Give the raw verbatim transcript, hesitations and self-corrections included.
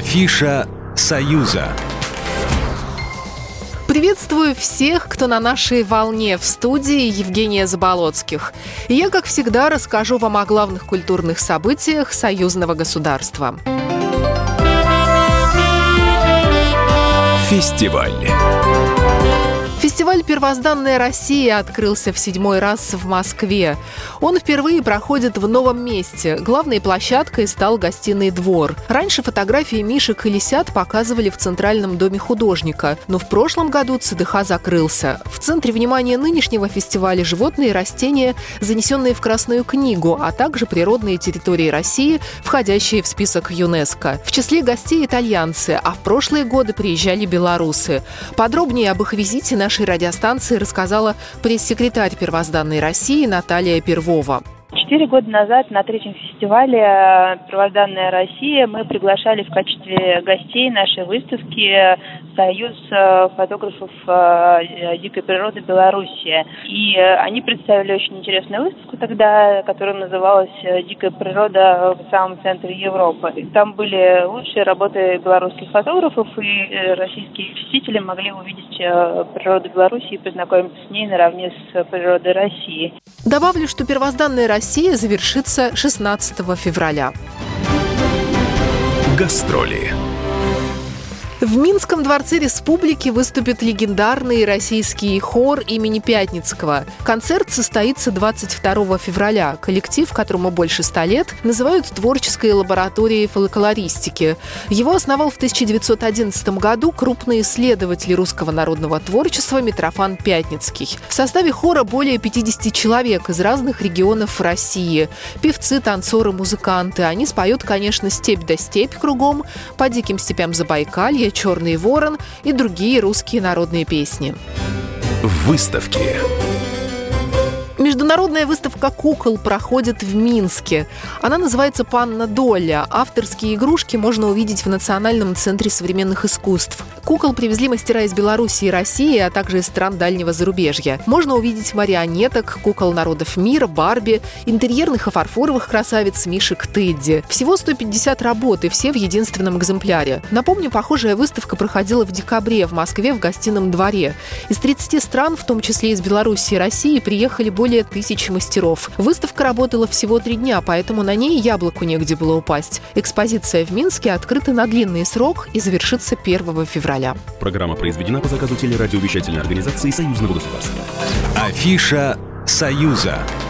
Афиша «Союза». Приветствую всех, кто на нашей волне. В студии Евгения Заболоцких. И я, как всегда, расскажу вам о главных культурных событиях союзного государства. Фестиваль. Фестиваль «Первозданная Россия» открылся в седьмой раз в Москве. Он впервые проходит в новом месте. Главной площадкой стал гостиный двор. Раньше фотографии мишек и лисят показывали в Центральном доме художника, но в прошлом году ЦДХ закрылся. В центре внимания нынешнего фестиваля животные и растения, занесенные в Красную книгу, а также природные территории России, входящие в список ЮНЕСКО. В числе гостей итальянцы, а в прошлые годы приезжали белорусы. Подробнее об их визите на нашей радиостанции рассказала пресс-секретарь «Первозданной России» Наталья Первова. Четыре года назад на третьем фестивале «Первозданная Россия» мы приглашали в качестве гостей нашей выставки Союз фотографов дикой природы Беларуси. И они представили очень интересную выставку тогда, которая называлась «Дикая природа в самом центре Европы». Там были лучшие работы белорусских фотографов, и российские посетители могли увидеть природу Беларуси и познакомиться с ней наравне с природой России. Добавлю, что «Первозданная Россия» завершится шестнадцатого февраля. Гастроли. В Минском дворце Республики выступит легендарный российский хор имени Пятницкого. Концерт состоится двадцать второго февраля. Коллектив, которому больше ста лет, называют творческой лабораторией фольклористики. Его основал в тысяча девятьсот одиннадцатом году крупный исследователь русского народного творчества Митрофан Пятницкий. В составе хора более пятидесяти человек из разных регионов России. Певцы, танцоры, музыканты. Они споют, конечно, «Степь да степь кругом», «По диким степям Забайкалья», «Черный ворон» и другие русские народные песни. Выставки. Международная выставка кукол проходит в Минске. Она называется «Панна Доля». Авторские игрушки можно увидеть в Национальном центре современных искусств. Кукол привезли мастера из Беларуси и России, а также из стран дальнего зарубежья. Можно увидеть марионеток, кукол народов мира, Барби, интерьерных и фарфоровых красавиц, мишек Тедди. Всего сто пятьдесят работ, и все в единственном экземпляре. Напомню, похожая выставка проходила в декабре в Москве в гостином дворе. Из тридцати стран, в том числе из Беларуси и России, приехали более Более тысячи мастеров. Выставка работала всего три дня, поэтому на ней яблоку негде было упасть. Экспозиция в Минске открыта на длинный срок и завершится первого февраля. Программа произведена по заказу телерадиовещательной организации Союзного государства. Афиша «Союза».